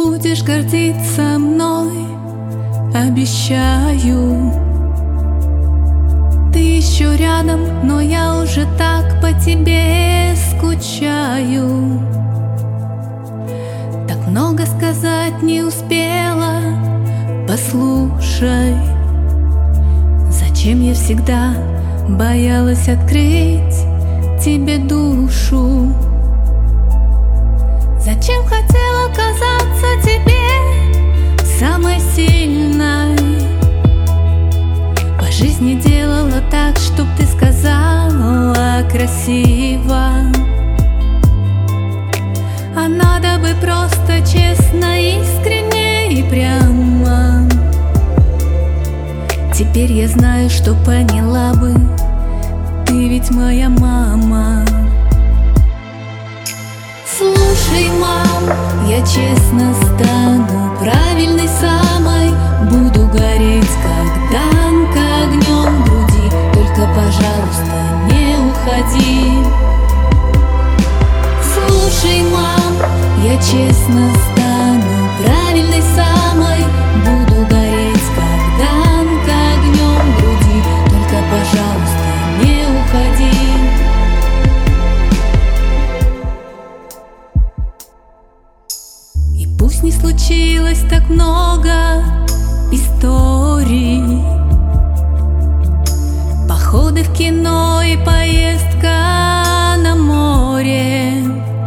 будешь гордиться мной, обещаю. Ты еще рядом, но я уже так по тебе скучаю. Так много сказать не успела, послушай. Зачем я всегда боялась открыть тебе душу? Зачем хотела казаться тебе самой сильной? По жизни делала так, чтоб ты сказала красиво. А надо бы просто честно, искренне и прямо. Теперь я знаю, что поняла бы, ты ведь моя мама. Слушай, мам, я честно стану правильной самой. Буду гореть, как танк огнем в груди. Только, пожалуйста, не уходи. Слушай, мам, я честно стану правильной самой. Буду гореть, как танк огнем в груди. Только, пожалуйста, не уходи. Пусть не случилось так много историй, походы в кино и поездка на море.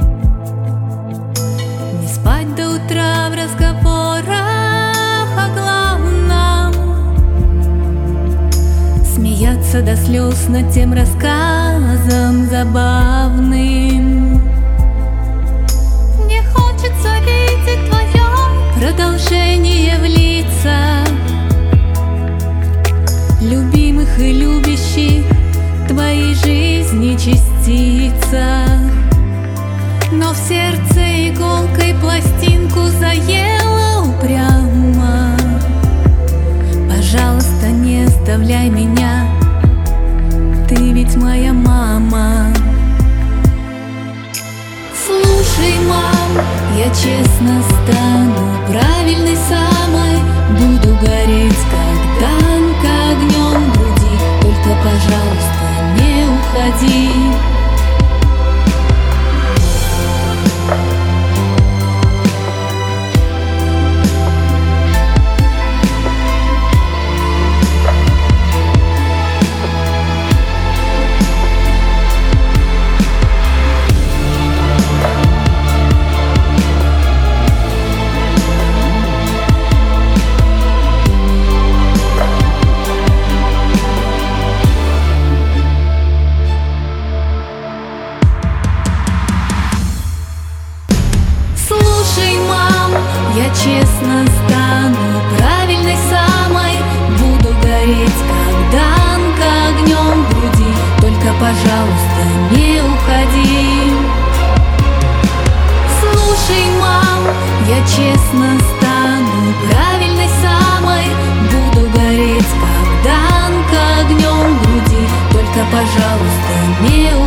Не спать до утра в разговорах о главном, смеяться до слез над тем рассказом забавным. Мне хочется видеть твое продолжение в лицах любимых и любящих твоей жизни частицах. Но в сердце иголкой пластинку заела упрямо. Пожалуйста, не оставляй меня, ты ведь моя мама. Слушай, мам, я честно стану правильной самой. Буду гореть, как танк огнем в груди. Только, пожалуйста, не уходи. Я честно стану правильной самой. Буду гореть, как танк огнем в груди. Только, пожалуйста, не уходи. Слушай, мам, я честно стану правильной самой. Буду гореть, как танк огнем в груди. Только, пожалуйста, не уходи.